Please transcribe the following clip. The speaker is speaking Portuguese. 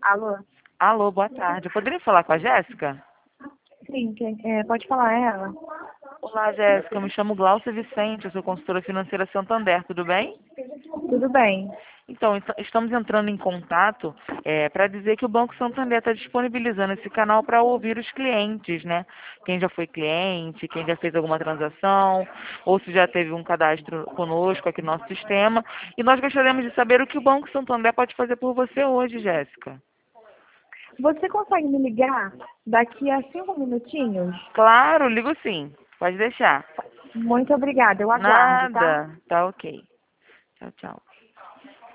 Alô? Alô, boa tarde. Eu poderia falar com a Jéssica? Sim, pode falar, é ela. Olá, Jéssica. Eu me chamo Glaucia Vicente, eu sou consultora financeira Santander, tudo bem? Tudo bem. Então, estamos entrando em contato para dizer que o Banco Santander está disponibilizando esse canal para ouvir os clientes, né? Quem já foi cliente, quem já fez alguma transação, ou se já teve um cadastro conosco aqui no nosso sistema. E nós gostaríamos de saber o que o Banco Santander pode fazer por você hoje, Jéssica. Você consegue me ligar daqui a 5 minutinhos? Claro, ligo sim. Pode deixar. Muito obrigada, eu aguardo, tá? Nada. Tá ok. Tchau, tchau.